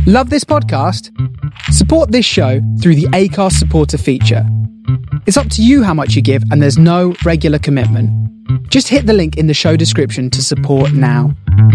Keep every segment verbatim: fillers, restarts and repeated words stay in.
Love this podcast? Support this show through the Acast supporter feature. It's up to you how much you give, and there's no regular commitment. Just hit the link in the show description to support now.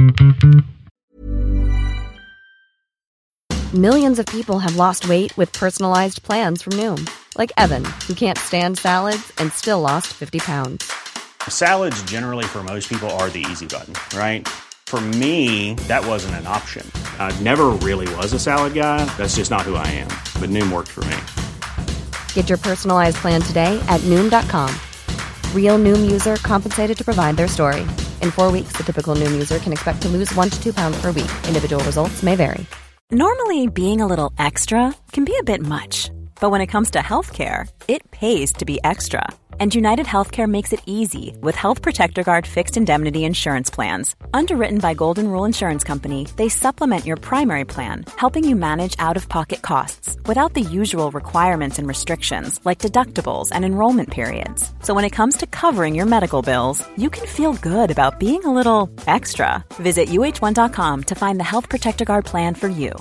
Millions of people have lost weight with personalized plans from Noom. Like Evan, who can't stand salads and still lost fifty pounds. Salads generally for most people are the easy button, right? For me, that wasn't an option. I never really was a salad guy. That's just not who I am. But Noom worked for me. Get your personalized plan today at Noom dot com. Real Noom user compensated to provide their story. In four weeks, the typical Noom user can expect to lose one to two pounds per week. Individual results may vary. Normally, being a little extra can be a bit much. But when it comes to healthcare, it pays to be extra. And United Healthcare makes it easy with Health Protector Guard fixed indemnity insurance plans. Underwritten by Golden Rule Insurance Company, they supplement your primary plan, helping you manage out-of-pocket costs without the usual requirements and restrictions like deductibles and enrollment periods. So when it comes to covering your medical bills, you can feel good about being a little extra. Visit U H one dot com to find the Health Protector Guard plan for you.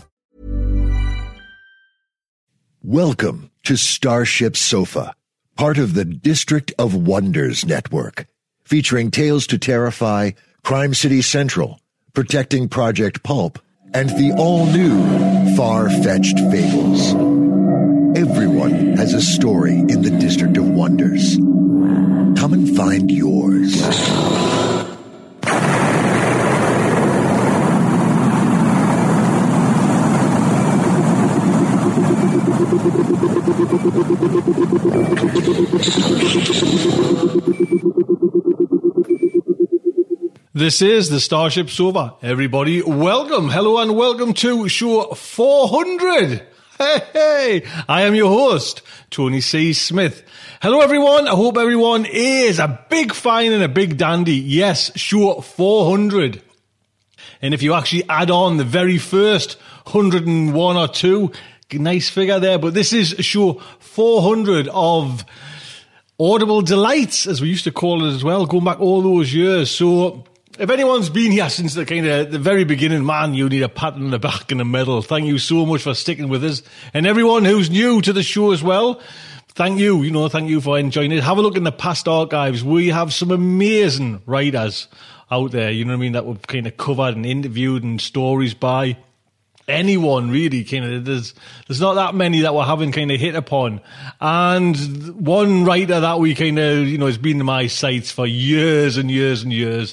Welcome to Starship Sofa, part of the District of Wonders network, featuring Tales to Terrify, Crime City Central, Protecting Project Pulp, and the all-new Far-Fetched Fables. Everyone has a story in the District of Wonders. Come and find yours. This is the Starship Sofa. Everybody, welcome, hello and welcome to show four hundred. Hey, hey, I am your host, Tony C. Smith. Hello everyone, I hope everyone is a big fine and a big dandy. Yes, show four hundred. And if you actually add on the very first one hundred and one or two, nice figure there, but this is show four hundred of Audible Delights, as we used to call it as well, going back all those years. So if anyone's been here since the kind of the very beginning, man, you need a pat on the back and a medal. Thank you so much for sticking with us. And everyone who's new to the show as well, thank you. You know, thank you for enjoying it. Have a look in the past archives. We have some amazing writers out there, you know what I mean, that we've kind of covered and interviewed and stories by. Anyone really, kind of, there's there's not that many that we haven't kind of hit upon. And one writer that we kind of, you know, has been in my sights for years and years and years.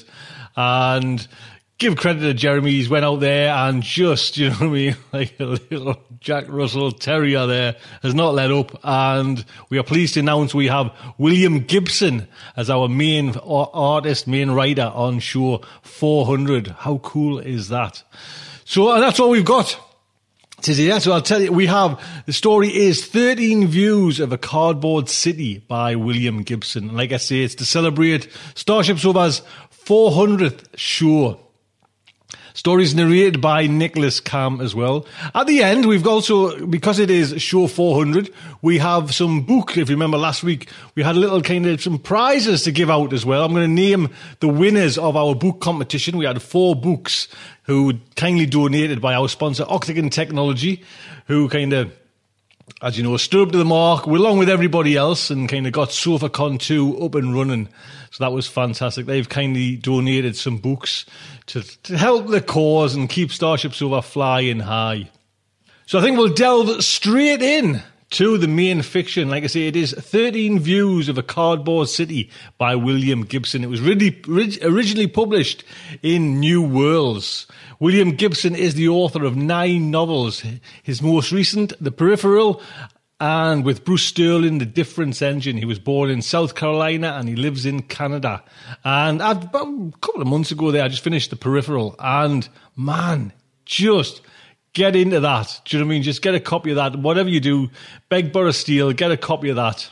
And give credit to Jeremy, he's went out there and just, you know what I mean, like a little Jack Russell Terrier there, has not let up. And we are pleased to announce we have William Gibson as our main artist, main writer on show four hundred. How cool is that? So, and that's all we've got today. So I'll tell you, we have, the story is thirteen Views of a Cardboard City by William Gibson. And like I say, it's to celebrate Starship Sofa's four hundredth show. Stories narrated by Nicholas Cam as well. At the end, we've also, because it is show four hundred, we have some book. If you remember last week, we had a little kind of some prizes to give out as well. I'm going to name the winners of our book competition. We had four books who kindly donated by our sponsor, Octagon Technology, who kind of, as you know, stood up to the mark along with everybody else and kind of got SofaCon two up and running. So that was fantastic. They've kindly donated some books to, to help the cause and keep Starship Sofa flying high. So I think we'll delve straight in to the main fiction. Like I say, it is thirteen Views of a Cardboard City by William Gibson. It was really originally published in New Worlds. William Gibson is the author of nine novels. His most recent, The Peripheral, and with Bruce Sterling, The Difference Engine. He was born in South Carolina and he lives in Canada. And I've, about a couple of months ago there, I just finished The Peripheral. And man, just get into that. Do you know what I mean? Just get a copy of that. Whatever you do, beg, borrow, steal, get a copy of that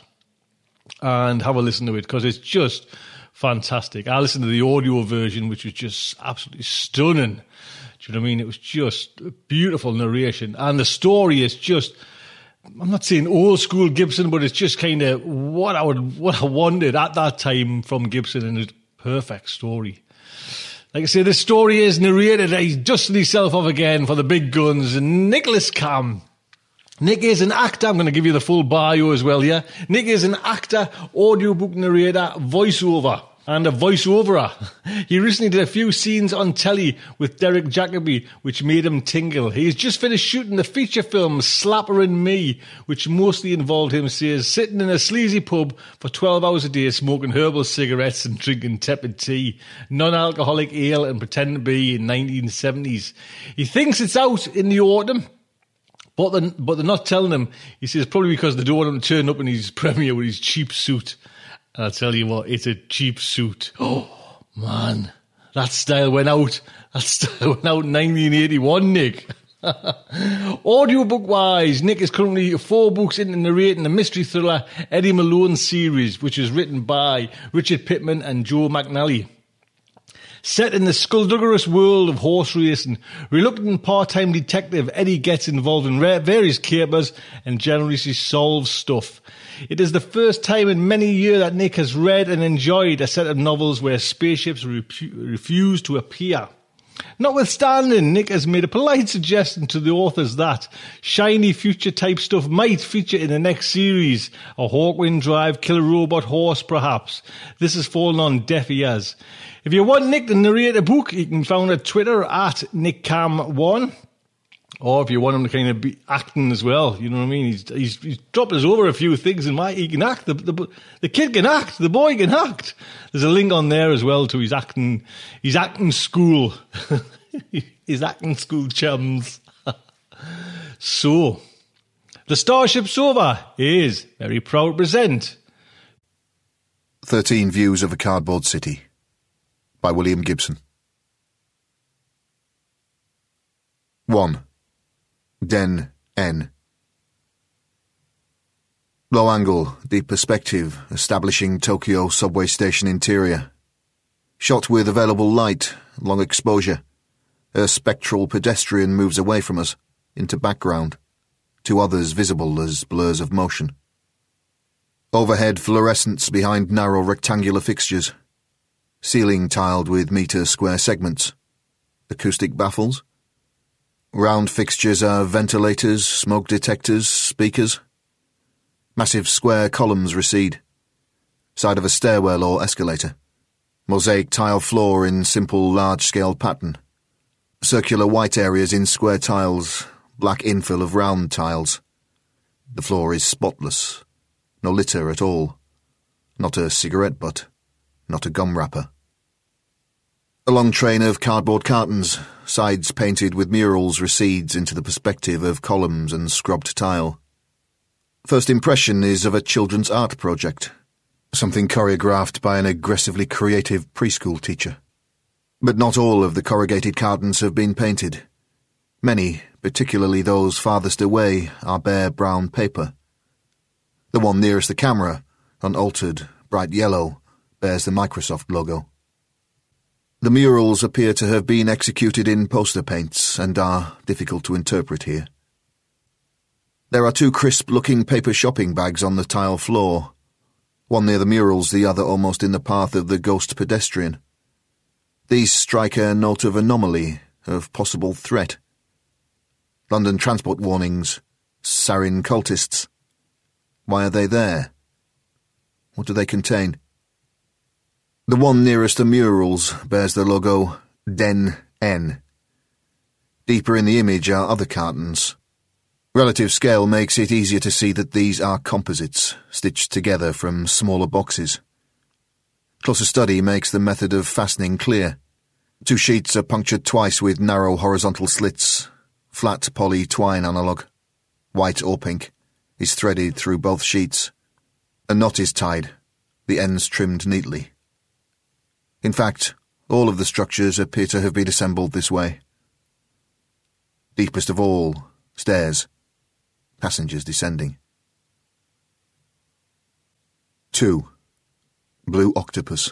and have a listen to it because it's just fantastic. I listened to the audio version, which was just absolutely stunning. Do you know what I mean? It was just a beautiful narration. And the story is just, I'm not saying old school Gibson, but it's just kind of what I would, what I wanted at that time from Gibson, and it's a perfect story. Like I say, this story is narrated, he's dusting himself off again for the big guns, Nicholas Cam. Nick is an actor, I'm going to give you the full bio as well here. Nick is an actor, audiobook narrator, voiceover, and a voiceoverer. He recently did a few scenes on telly with Derek Jacobi, which made him tingle. He's just finished shooting the feature film Slapper and Me, which mostly involved him, says, sitting in a sleazy pub for twelve hours a day, smoking herbal cigarettes and drinking tepid tea, non-alcoholic ale, and pretending to be in nineteen seventies. He thinks it's out in the autumn, but they're, but they're not telling him. He says probably because they don't want him to turn up in his premiere with his cheap suit. And I'll tell you what, it's a cheap suit. Oh, man. That style went out. That style went out in nineteen eighty-one, Nick. Audiobook-wise, Nick is currently four books into narrating the mystery thriller Eddie Malone series, which is written by Richard Pittman and Joe McNally. Set in the skullduggerous world of horse racing, reluctant part-time detective Eddie gets involved in various capers and generally solves stuff. It is the first time in many years that Nick has read and enjoyed a set of novels where spaceships repu- refuse to appear. Notwithstanding, Nick has made a polite suggestion to the authors that shiny future-type stuff might feature in the next series, a Hawkwind Drive killer robot horse perhaps. This has fallen on deaf ears. If you want Nick to narrate a book, you can find on Twitter at Nick Cam one. Or if you want him to kind of be acting as well, you know what I mean? He's he's, he's dropped us over a few things, and my he can act. The, the the kid can act. The boy can act. There's a link on there as well to his acting. His acting school. His acting school chums. So, the Starship Sofa is very proud to present Thirteen Views of a Cardboard City by William Gibson. One. Den N. Low angle, deep perspective, establishing Tokyo subway station interior. Shot with available light, long exposure. A spectral pedestrian moves away from us, into background. Two others visible as blurs of motion. Overhead fluorescence behind narrow rectangular fixtures. Ceiling tiled with metre square segments. Acoustic baffles. Round fixtures are ventilators, smoke detectors, speakers. Massive square columns recede. Side of a stairwell or escalator. Mosaic tile floor in simple large-scale pattern. Circular white areas in square tiles, black infill of round tiles. The floor is spotless. No litter at all. Not a cigarette butt. Not a gum wrapper. A long train of cardboard cartons, sides painted with murals, recedes into the perspective of columns and scrubbed tile. First impression is of a children's art project, something choreographed by an aggressively creative preschool teacher. But not all of the corrugated cartons have been painted. Many, particularly those farthest away, are bare brown paper. The one nearest the camera, unaltered, bright yellow, bears the Microsoft logo. The murals appear to have been executed in poster paints and are difficult to interpret here. There are two crisp-looking paper shopping bags on the tile floor, one near the murals, the other almost in the path of the ghost pedestrian. These strike a note of anomaly, of possible threat. London transport warnings, sarin cultists. Why are they there? What do they contain? The one nearest the murals bears the logo Den N. Deeper in the image are other cartons. Relative scale makes it easier to see that these are composites, stitched together from smaller boxes. Closer study makes the method of fastening clear. Two sheets are punctured twice with narrow horizontal slits. Flat poly twine analogue, white or pink, is threaded through both sheets. A knot is tied, the ends trimmed neatly. In fact, all of the structures appear to have been assembled this way. Deepest of all, stairs. Passengers descending. Two. Blue octopus.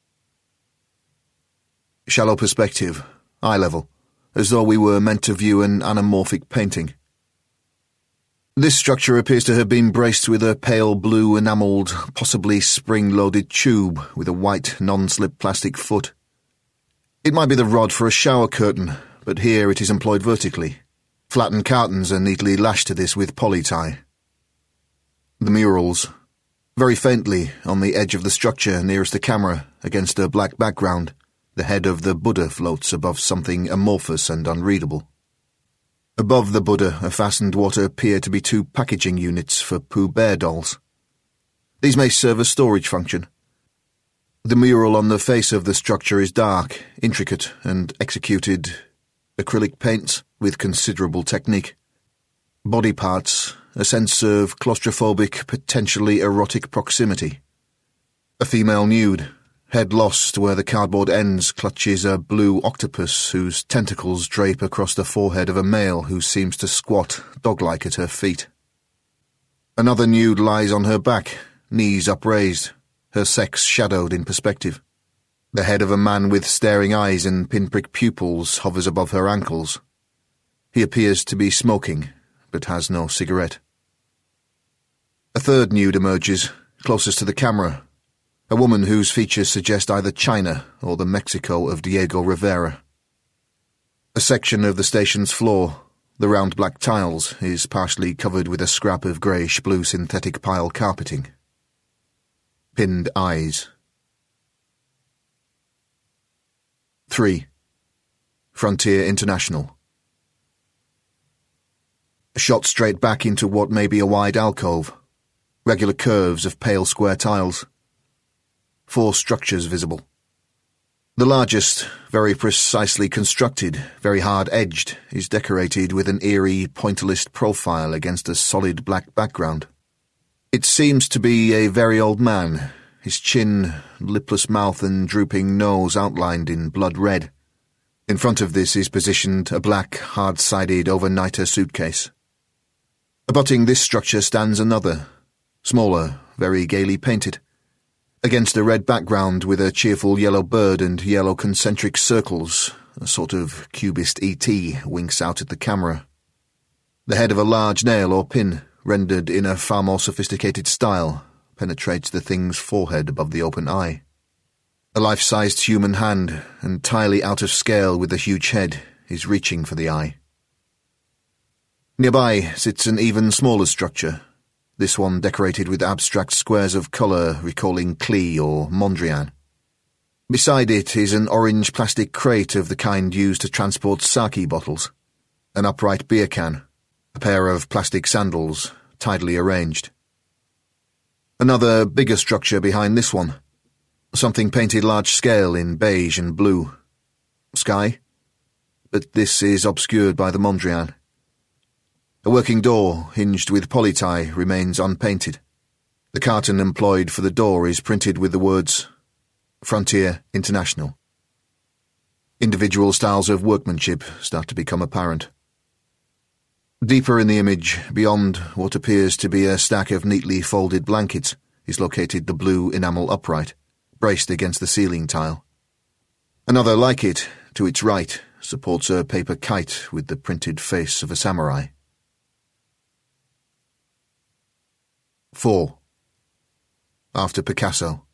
Shallow perspective, eye level, as though we were meant to view an anamorphic painting. This structure appears to have been braced with a pale blue enamelled, possibly spring-loaded tube with a white non-slip plastic foot. It might be the rod for a shower curtain, but here it is employed vertically. Flattened cartons are neatly lashed to this with poly tie. The murals. Very faintly, on the edge of the structure nearest the camera, against a black background, the head of the Buddha floats above something amorphous and unreadable. Above the Buddha are fastened what appear to be two packaging units for Pooh Bear dolls. These may serve a storage function. The mural on the face of the structure is dark, intricate, and executed acrylic paints with considerable technique. Body parts, a sense of claustrophobic, potentially erotic proximity. A female nude, head lost where the cardboard ends, clutches a blue octopus whose tentacles drape across the forehead of a male who seems to squat, dog-like, at her feet. Another nude lies on her back, knees upraised, her sex shadowed in perspective. The head of a man with staring eyes and pinprick pupils hovers above her ankles. He appears to be smoking, but has no cigarette. A third nude emerges, closest to the camera, a woman whose features suggest either China or the Mexico of Diego Rivera. A section of the station's floor, the round black tiles, is partially covered with a scrap of greyish-blue synthetic pile carpeting. Pinned eyes. three. Frontier International. Shot straight back into what may be a wide alcove. Regular curves of pale square tiles. Four structures visible. The largest, very precisely constructed, very hard-edged, is decorated with an eerie, pointillist profile against a solid black background. It seems to be a very old man, his chin, lipless mouth and drooping nose outlined in blood red. In front of this is positioned a black, hard-sided overnighter suitcase. Abutting this structure stands another, smaller, very gaily painted. Against a red background with a cheerful yellow bird and yellow concentric circles, a sort of cubist E T winks out at the camera. The head of a large nail or pin, rendered in a far more sophisticated style, penetrates the thing's forehead above the open eye. A life-sized human hand, entirely out of scale with the huge head, is reaching for the eye. Nearby sits an even smaller structure, this one decorated with abstract squares of colour recalling Klee or Mondrian. Beside it is an orange plastic crate of the kind used to transport sake bottles, an upright beer can, a pair of plastic sandals, tidily arranged. Another bigger structure behind this one, something painted large-scale in beige and blue. Sky? But this is obscured by the Mondrian. A working door, hinged with poly-tie, remains unpainted. The carton employed for the door is printed with the words Frontier International. Individual styles of workmanship start to become apparent. Deeper in the image, beyond what appears to be a stack of neatly folded blankets, is located the blue enamel upright, braced against the ceiling tile. Another like it, to its right, supports a paper kite with the printed face of a samurai. four. After Picasso.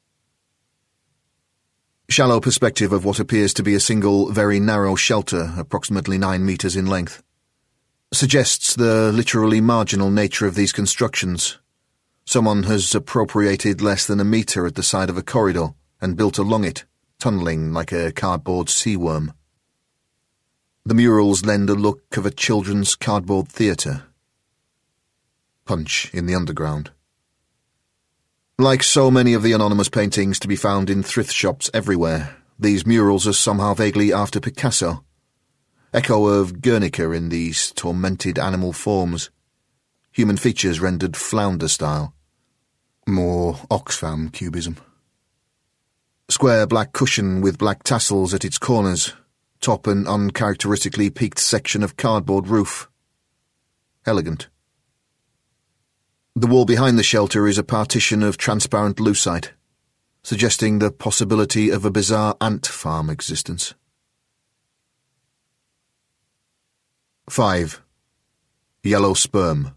Shallow perspective of what appears to be a single, very narrow shelter, approximately nine metres in length. Suggests the literally marginal nature of these constructions. Someone has appropriated less than a metre at the side of a corridor and built along it, tunnelling like a cardboard sea worm. The murals lend a look of a children's cardboard theatre. Punch in the underground. Like so many of the anonymous paintings to be found in thrift shops everywhere, these murals are somehow vaguely after Picasso. Echo of Guernica in these tormented animal forms. Human features rendered flounder style. More Oxfam cubism. Square black cushion with black tassels at its corners, top an uncharacteristically peaked section of cardboard roof. Elegant. The wall behind the shelter is a partition of transparent lucite, suggesting the possibility of a bizarre ant farm existence. five. Yellow sperm.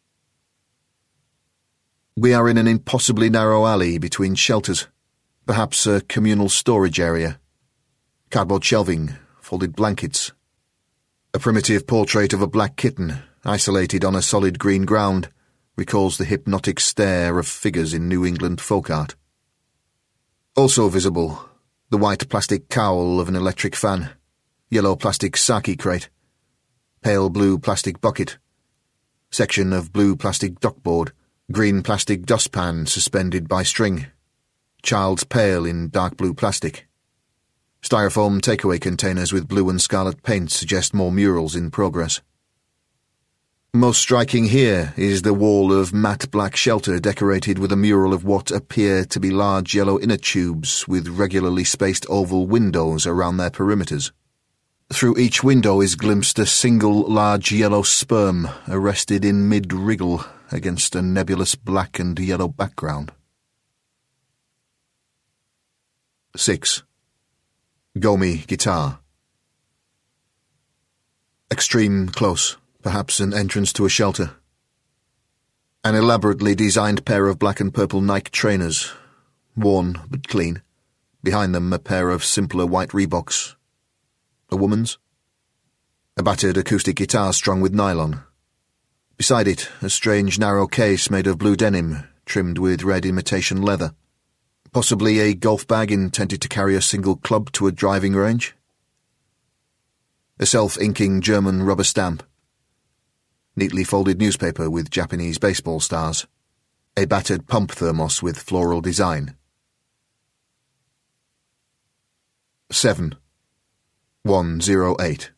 We are in an impossibly narrow alley between shelters, perhaps a communal storage area. cardboard shelving, folded blankets. A primitive portrait of a black kitten, isolated on a solid green ground, recalls the hypnotic stare of figures in New England folk art. Also visible, the white plastic cowl of an electric fan, yellow plastic sake crate, pale blue plastic bucket, section of blue plastic duckboard, green plastic dustpan suspended by string, child's pail in dark blue plastic. Styrofoam takeaway containers with blue and scarlet paint suggest more murals in progress. Most striking here is the wall of matte black shelter decorated with a mural of what appear to be large yellow inner tubes with regularly spaced oval windows around their perimeters. Through each window is glimpsed a single large yellow sperm arrested in mid-wriggle against a nebulous black and yellow background. six. Gomi guitar. Extreme close, perhaps an entrance to a shelter. An elaborately designed pair of black and purple Nike trainers, worn but clean. Behind them a pair of simpler white Reeboks. A woman's? A battered acoustic guitar strung with nylon. Beside it, a strange narrow case made of blue denim, trimmed with red imitation leather. Possibly a golf bag intended to carry a single club to a driving range. A self-inking German rubber stamp. Neatly folded newspaper with Japanese baseball stars. A battered pump thermos with floral design. seven. one oh eight.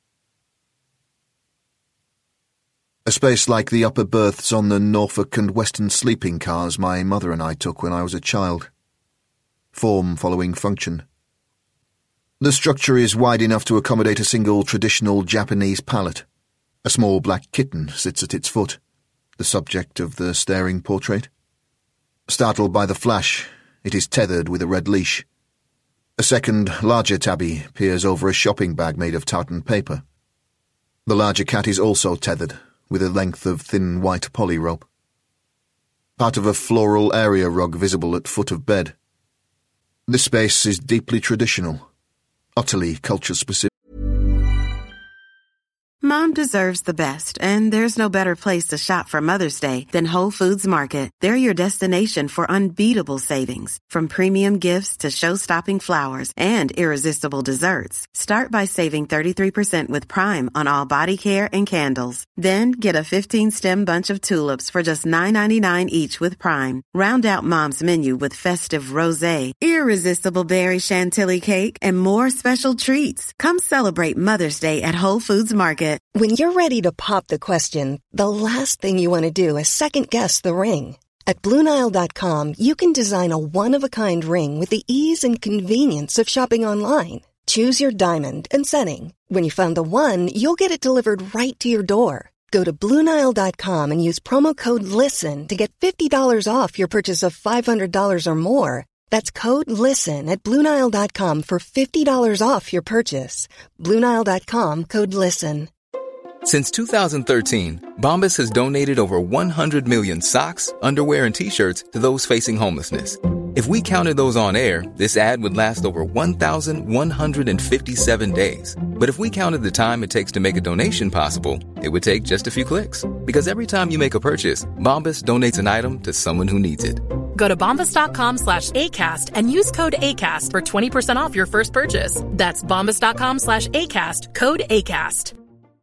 A space like the upper berths on the Norfolk and Western sleeping cars my mother and I took when I was a child. Form following function. The structure is wide enough to accommodate a single traditional Japanese pallet. A small black kitten sits at its foot, the subject of the staring portrait. Startled by the flash, it is tethered with a red leash. A second, larger tabby peers over a shopping bag made of tartan paper. The larger cat is also tethered, with a length of thin white poly rope. Part of a floral area rug visible at foot of bed. This space is deeply traditional, utterly culture-specific. Mom deserves the best, and there's no better place to shop for Mother's Day than Whole Foods Market. They're your destination for unbeatable savings, from premium gifts to show-stopping flowers and irresistible desserts. Start by saving thirty-three percent with Prime on all body care and candles. Then get a fifteen-stem bunch of tulips for just nine ninety-nine each with Prime. Round out Mom's menu with festive rosé, irresistible berry chantilly cake, and more special treats. Come celebrate Mother's Day at Whole Foods Market. When you're ready to pop the question, the last thing you want to do is second-guess the ring. At Blue Nile dot com, you can design a one-of-a-kind ring with the ease and convenience of shopping online. Choose your diamond and setting. When you find the one, you'll get it delivered right to your door. Go to Blue Nile dot com and use promo code LISTEN to get fifty dollars off your purchase of five hundred dollars or more. That's code LISTEN at Blue Nile dot com for fifty dollars off your purchase. Blue Nile dot com, code LISTEN. Since two thousand thirteen, Bombas has donated over one hundred million socks, underwear, and T-shirts to those facing homelessness. If we counted those on air, this ad would last over one thousand one hundred fifty-seven days. But if we counted the time it takes to make a donation possible, it would take just a few clicks. Because every time you make a purchase, Bombas donates an item to someone who needs it. Go to bombas.com slash ACAST and use code ACAST for twenty percent off your first purchase. That's bombas.com slash ACAST, code ACAST.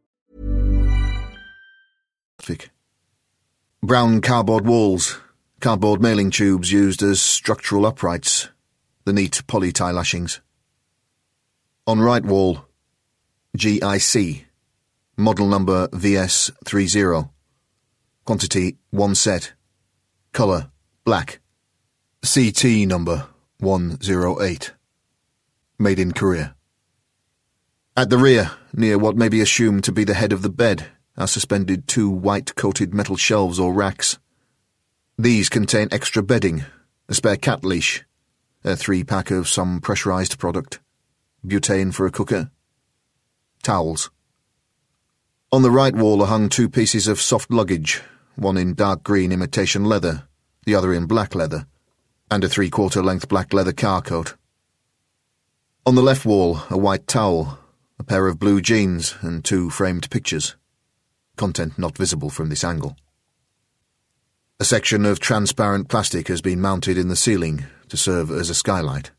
Brown cardboard walls, cardboard mailing tubes used as structural uprights, the neat poly tie lashings. On right wall, G I C, model number V S thirty, quantity one set, colour black, C T number one oh eight, made in Korea. At the rear, near what may be assumed to be the head of the bed, are suspended two white-coated metal shelves or racks. These contain extra bedding, a spare cat leash, a three-pack of some pressurized product, butane for a cooker, towels. On the right wall are hung two pieces of soft luggage, one in dark green imitation leather, the other in black leather, and a three-quarter length black leather car coat. On the left wall, a white towel, a pair of blue jeans, and two framed pictures. Content not visible from this angle. A section of transparent plastic has been mounted in the ceiling to serve as a skylight.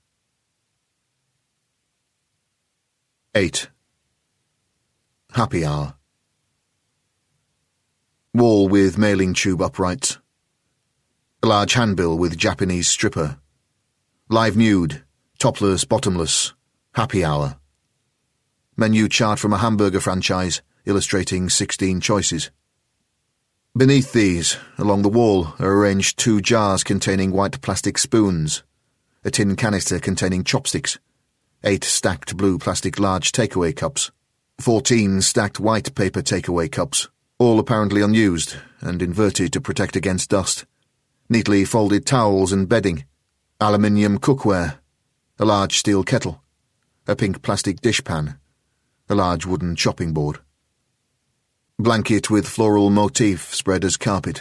eight. Happy hour. Wall with mailing tube uprights. A large handbill with Japanese stripper. Live nude, topless, bottomless, happy hour. Menu chart from a hamburger franchise illustrating sixteen choices. Beneath these, along the wall, are arranged two jars containing white plastic spoons, a tin canister containing chopsticks, eight stacked blue plastic large takeaway cups, fourteen stacked white paper takeaway cups, all apparently unused and inverted to protect against dust, neatly folded towels and bedding, aluminium cookware, a large steel kettle, a pink plastic dishpan, a large wooden chopping board. Blanket with floral motif spread as carpet.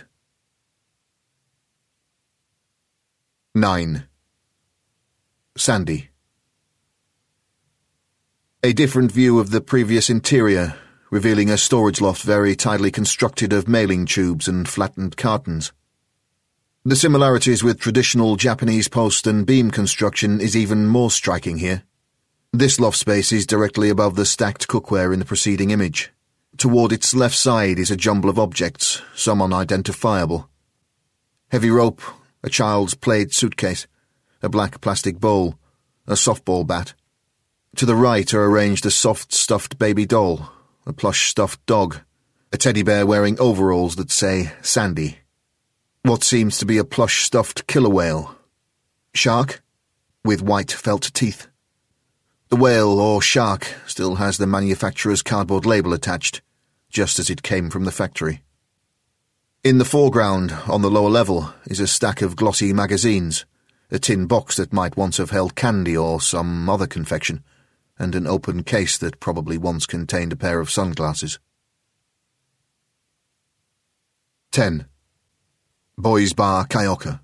nine. Sandy. A different view of the previous interior, revealing a storage loft very tidily constructed of mailing tubes and flattened cartons. The similarities with traditional Japanese post and beam construction is even more striking here. This loft space is directly above the stacked cookware in the preceding image. Toward its left side is a jumble of objects, some unidentifiable. Heavy rope, a child's plaid suitcase, a black plastic bowl, a softball bat. To the right are arranged a soft stuffed baby doll, a plush stuffed dog, a teddy bear wearing overalls that say Sandy. What seems to be a plush stuffed killer whale. Shark, with white felt teeth. The whale, or shark, still has the manufacturer's cardboard label attached, just as it came from the factory. In the foreground, on the lower level, is a stack of glossy magazines, a tin box that might once have held candy or some other confection, and an open case that probably once contained a pair of sunglasses. ten. Boys Bar Kyoka.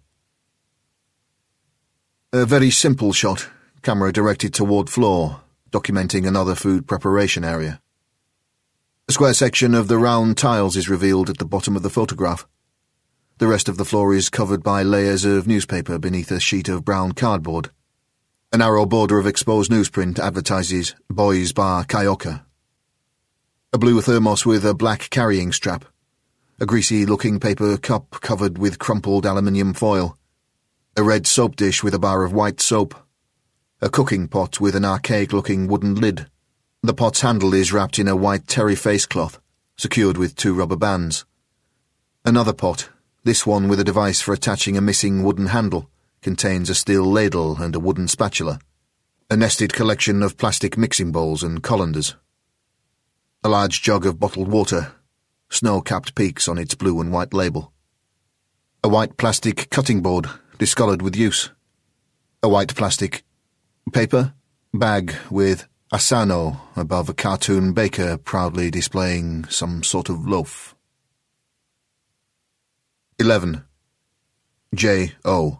A very simple shot, camera directed toward floor, documenting another food preparation area. A square section of the round tiles is revealed at the bottom of the photograph. The rest of the floor is covered by layers of newspaper beneath a sheet of brown cardboard. A narrow border of exposed newsprint advertises Boys Bar Kyoka. A blue thermos with a black carrying strap. A greasy-looking paper cup covered with crumpled aluminium foil. A red soap dish with a bar of white soap. A cooking pot with an archaic-looking wooden lid. The pot's handle is wrapped in a white terry face cloth, secured with two rubber bands. Another pot, this one with a device for attaching a missing wooden handle, contains a steel ladle and a wooden spatula. A nested collection of plastic mixing bowls and colanders. A large jug of bottled water, snow-capped peaks on its blue and white label. A white plastic cutting board, discoloured with use. A white plastic paper bag with Asano above a cartoon baker proudly displaying some sort of loaf. eleven. J O.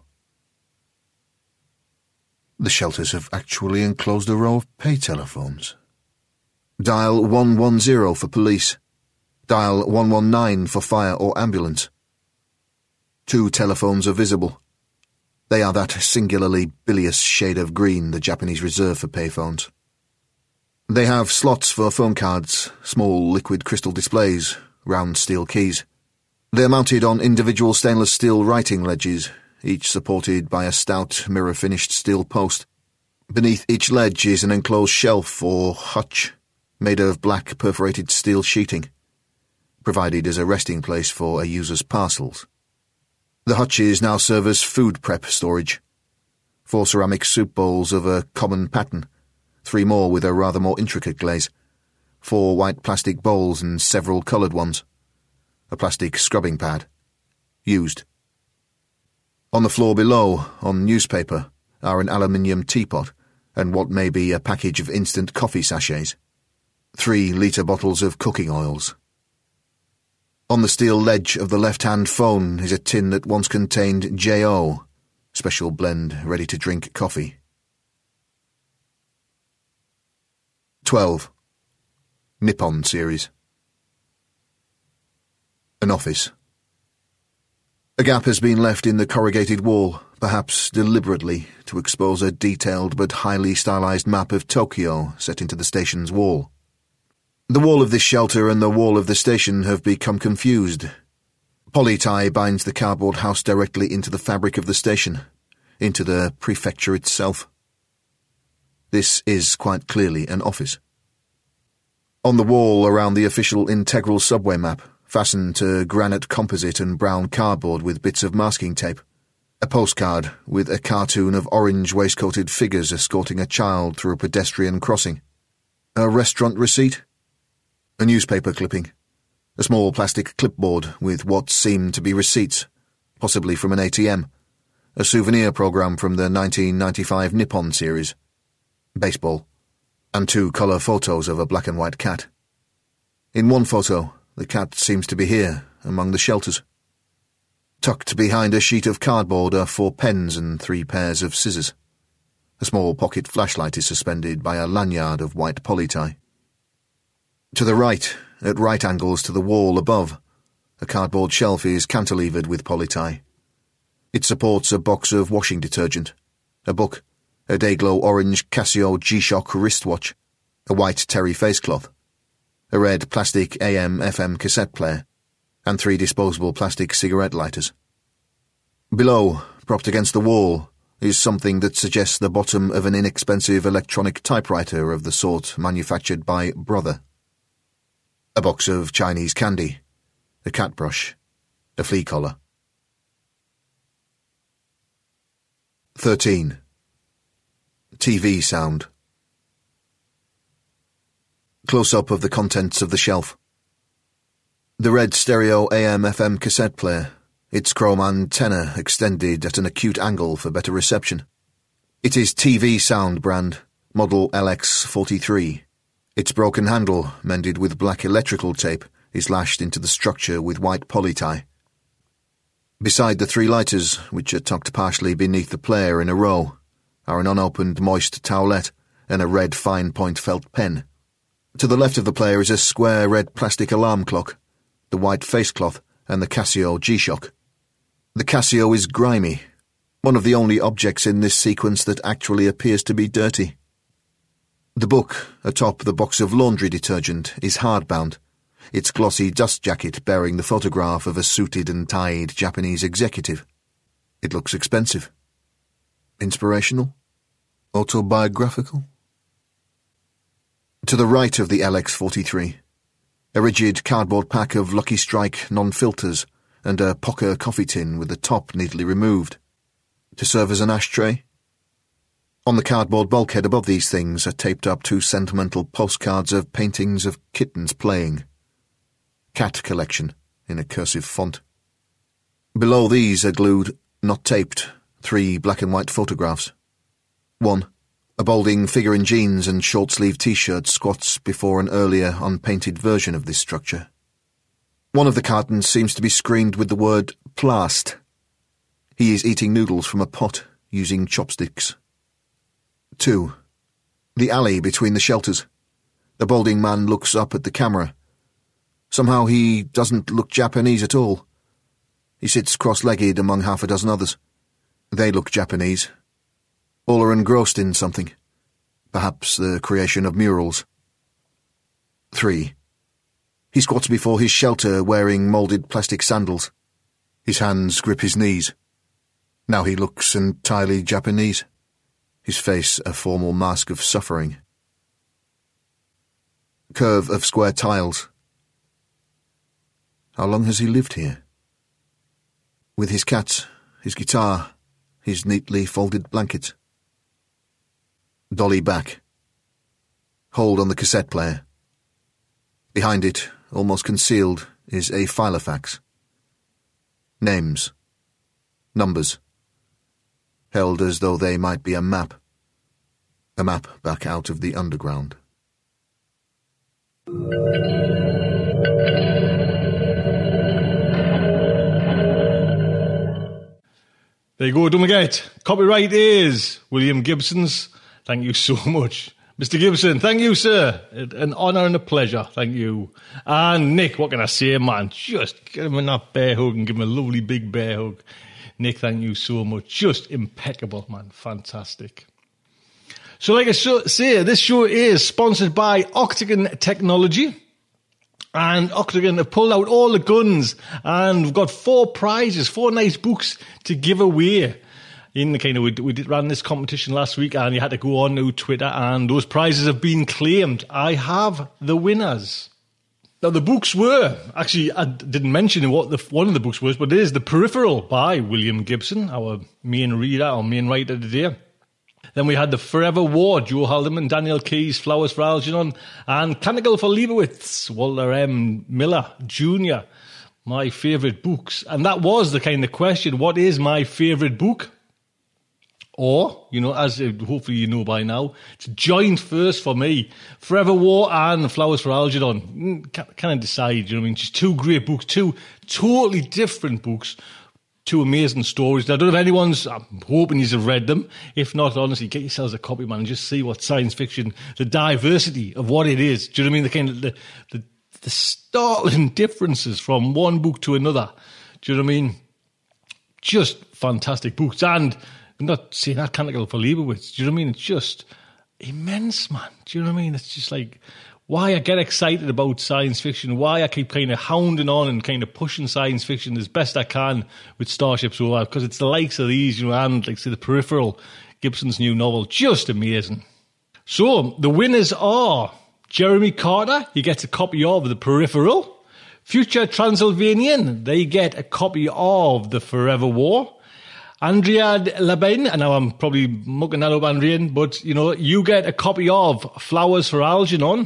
The shelters have actually enclosed a row of pay telephones. Dial one one zero for police. Dial one one nine for fire or ambulance. Two telephones are visible. They are that singularly bilious shade of green the Japanese reserve for payphones. They have slots for phone cards, small liquid crystal displays, round steel keys. They are mounted on individual stainless steel writing ledges, each supported by a stout mirror-finished steel post. Beneath each ledge is an enclosed shelf or hutch, made of black perforated steel sheeting, provided as a resting place for a user's parcels. The hutches now serve as food prep storage. Four ceramic soup bowls of a common pattern, three more with a rather more intricate glaze, four white plastic bowls and several coloured ones, a plastic scrubbing pad. Used. On the floor below, on newspaper, are an aluminium teapot and what may be a package of instant coffee sachets. Three litre bottles of cooking oils. On the steel ledge of the left-hand phone is a tin that once contained J O, special blend ready-to-drink coffee. twelve. Nippon series. An office. A gap has been left in the corrugated wall, perhaps deliberately, to expose a detailed but highly stylized map of Tokyo set into the station's wall. The wall of this shelter and the wall of the station have become confused. Polytie binds the cardboard house directly into the fabric of the station, into the prefecture itself. This is quite clearly an office. On the wall around the official integral subway map, fastened to granite composite and brown cardboard with bits of masking tape, a postcard with a cartoon of orange waistcoated figures escorting a child through a pedestrian crossing. A restaurant receipt? A newspaper clipping. A small plastic clipboard with what seemed to be receipts, possibly from an A T M. A souvenir program from the nineteen ninety-five Nippon series. Baseball. And two colour photos of a black and white cat. In one photo, the cat seems to be here, among the shelters. Tucked behind a sheet of cardboard are four pens and three pairs of scissors. A small pocket flashlight is suspended by a lanyard of white polytie. To the right, at right angles to the wall above, a cardboard shelf is cantilevered with polytie. It supports a box of washing detergent, a book, a Dayglow orange Casio G-Shock wristwatch, a white terry facecloth, a red plastic A M F M cassette player, and three disposable plastic cigarette lighters. Below, propped against the wall, is something that suggests the bottom of an inexpensive electronic typewriter of the sort manufactured by Brother. A box of Chinese candy, a cat brush, a flea collar. thirteen. T V sound. Close-up of the contents of the shelf. The red stereo A M F M cassette player, its chrome antenna extended at an acute angle for better reception. It is T V sound brand, model L X forty-three. Its broken handle, mended with black electrical tape, is lashed into the structure with white polytie. Beside the three lighters, which are tucked partially beneath the player in a row, are an unopened moist towelette and a red fine-point felt pen. To the left of the player is a square red plastic alarm clock, the white facecloth, and the Casio G-Shock. The Casio is grimy, one of the only objects in this sequence that actually appears to be dirty. The book, atop the box of laundry detergent, is hardbound, its glossy dust jacket bearing the photograph of a suited and tied Japanese executive. It looks expensive. Inspirational? Autobiographical? To the right of the L X forty-three, a rigid cardboard pack of Lucky Strike non-filters and a Pocker coffee tin with the top neatly removed. To serve as an ashtray? On the cardboard bulkhead above these things are taped up two sentimental postcards of paintings of kittens playing. Cat collection, in a cursive font. Below these are glued, not taped, three black and white photographs. One, a balding figure in jeans and short-sleeved t-shirt squats before an earlier unpainted version of this structure. One of the cartons seems to be screened with the word plast. He is eating noodles from a pot, using chopsticks. Two, the alley between the shelters. The balding man looks up at the camera. Somehow he doesn't look Japanese at all. He sits cross-legged among half a dozen others. They look Japanese. All are engrossed in something. Perhaps the creation of murals. Three. He squats before his shelter wearing moulded plastic sandals. His hands grip his knees. Now he looks entirely Japanese. His face a formal mask of suffering. Curve of square tiles. How long has he lived here? With his cat, his guitar, his neatly folded blankets. Dolly back. Hold on the cassette player. Behind it, almost concealed, is a filofax. Names. Numbers. Held as though they might be a map. A map back out of the underground. There you go, don't forget. Copyright is William Gibson's. Thank you so much. Mister Gibson, thank you, sir. An honour and a pleasure. Thank you. And Nick, what can I say, man? Just give him that bear hug and give him a lovely big bear hug. Nick, thank you so much. Just impeccable, man. Fantastic. So like I say, this show is sponsored by Octagon Technology. And Octagon have pulled out all the guns. And we've got four prizes, four nice books to give away. In the kind of, we, we did ran this competition last week, and you had to go on to Twitter, and those prizes have been claimed. I have the winners. Now, the books were, actually, I didn't mention what the, one of the books was, but it is The Peripheral by William Gibson, our main reader, our main writer today. Then we had The Forever War, Joe Haldeman, Daniel Keyes, Flowers for Algernon, and Canticle for Leibowitz, Walter M. Miller Junior My favourite books. And that was the kind of question, what is my favourite book? Or, you know, as hopefully you know by now, it's joint first for me. Forever War and Flowers for Algernon. Can't, can't decide, you know what I mean? Just two great books, two totally different books, two amazing stories. Now, I don't know if anyone's, I'm hoping you've read them. If not, honestly, get yourselves a copy, man, and just see what science fiction, the diversity of what it is. Do you know what I mean? The kind of, the, the, the startling differences from one book to another. Do you know what I mean? Just fantastic books. And I'm not saying that Canticle for Leibowitz. Do you know what I mean? It's just immense, man. Do you know what I mean? It's just like why I get excited about science fiction, why I keep kind of hounding on and kind of pushing science fiction as best I can with Starship Sofa, because it's the likes of these, you know, and like say The Peripheral, Gibson's new novel, just amazing. So the winners are Jeremy Carter, he gets a copy of The Peripheral. Future Transylvanian, they get a copy of The Forever War. Andrea Labine, and now I'm probably mucking that up, Andrea, but, you know, you get a copy of Flowers for Algernon.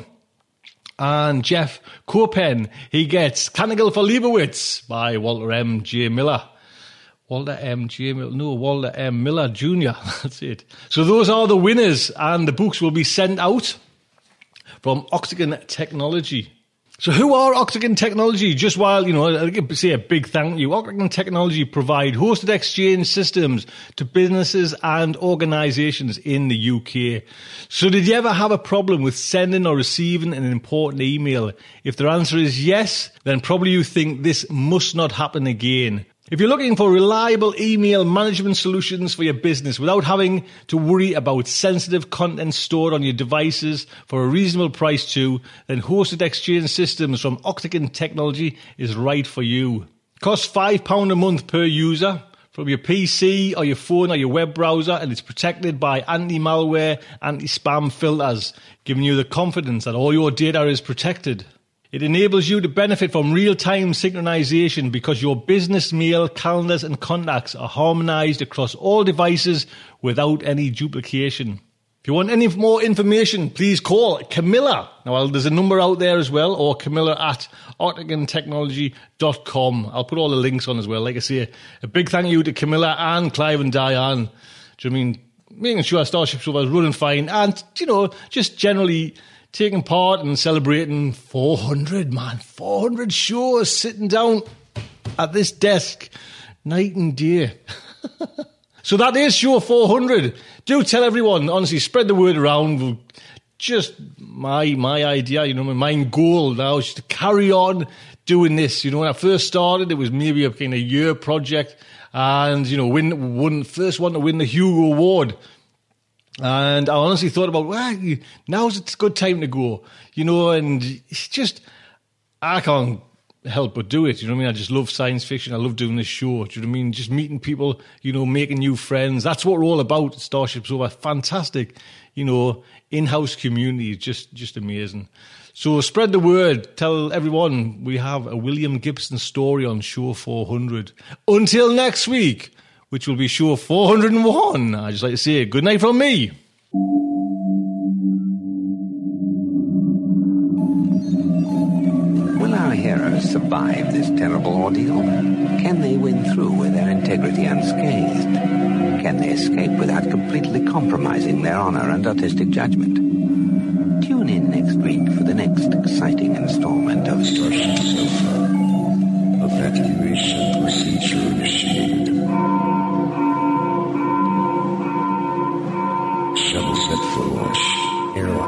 And Jeff Copen, he gets Canticle for Leibowitz by Walter M. J. Miller. Walter M. J. Miller, no, Walter M. Miller Junior That's it. So those are the winners, and the books will be sent out from Octagon Technology. So who are Octagon Technology? Just while, you know, I can say a big thank you. Octagon Technology provide hosted exchange systems to businesses and organisations in the U K. So did you ever have a problem with sending or receiving an important email? If their answer is yes, then probably you think this must not happen again. If you're looking for reliable email management solutions for your business without having to worry about sensitive content stored on your devices for a reasonable price too, then Hosted Exchange Systems from Octagon Technology is right for you. It costs five pounds a month per user from your P C or your phone or your web browser, and it's protected by anti-malware, anti-spam filters, giving you the confidence that all your data is protected. It enables you to benefit from real-time synchronization because your business mail, calendars and contacts are harmonized across all devices without any duplication. If you want any more information, please call Camilla. Now, there's a number out there as well, or Camilla at octagon technology dot com. I'll put all the links on as well. Like I say, a big thank you to Camilla and Clive and Diane. Do you know what I mean? Making sure Starship Sofa is running fine and, you know, just generally taking part and celebrating four hundred, man. four hundred shows sitting down at this desk night and day. So that is show four hundred. Do tell everyone, honestly, spread the word around. Just my my idea, you know, my main goal now is to carry on doing this. You know, when I first started, it was maybe a kind of year project and, you know, win, won, first one to win the Hugo Award. And I honestly thought about, well, now's a good time to go, you know, and it's just, I can't help but do it, you know what I mean? I just love science fiction. I love doing this show, do you know what I mean? Just meeting people, you know, making new friends. That's what we're all about at Starship Sofa. Fantastic, you know, in-house community, just, just amazing. So spread the word. Tell everyone we have a William Gibson story on show four hundred. Until next week, which will be show four hundred and one. I just like to say good night from me. Will our heroes survive this terrible ordeal? Can they win through with their integrity unscathed? Can they escape without completely compromising their honor and artistic judgment? Tune in next week for the next exciting installment of Starship Sofa. Evacuation procedure initiated. Shuttle set for launch. Airlock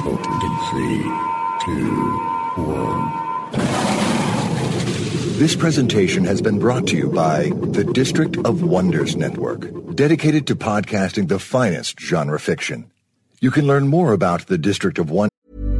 Open in three, two, one. This presentation has been brought to you by the District of Wonders Network, dedicated to podcasting the finest genre fiction. You can learn more about the District of Wonders.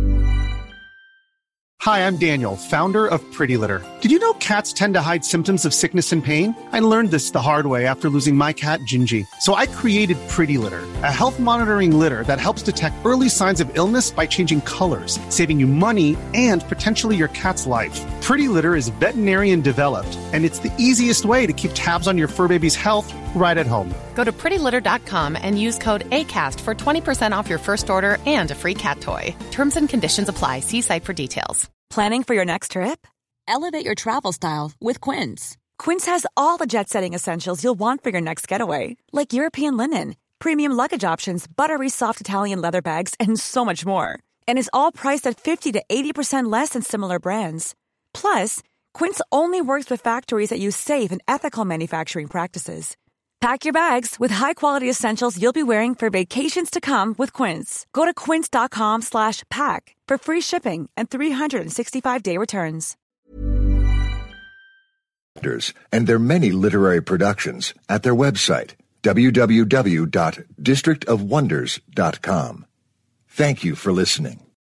Hi, I'm Daniel, founder of Pretty Litter. Did you know cats tend to hide symptoms of sickness and pain? I learned this the hard way after losing my cat, Gingy. So I created Pretty Litter, a health monitoring litter that helps detect early signs of illness by changing colors, saving you money and potentially your cat's life. Pretty Litter is veterinarian developed, and it's the easiest way to keep tabs on your fur baby's health right at home. Go to pretty litter dot com and use code ACAST for twenty percent off your first order and a free cat toy. Terms and conditions apply. See site for details. Planning for your next trip? Elevate your travel style with Quince. Quince has all the jet-setting essentials you'll want for your next getaway, like European linen, premium luggage options, buttery soft Italian leather bags, and so much more. And is all priced at fifty to eighty percent less than similar brands. Plus, Quince only works with factories that use safe and ethical manufacturing practices. Pack your bags with high-quality essentials you'll be wearing for vacations to come with Quince. Go to quince dot com slash pack for free shipping and three sixty-five day returns. And their many literary productions at their website, w w w dot district of wonders dot com. Thank you for listening.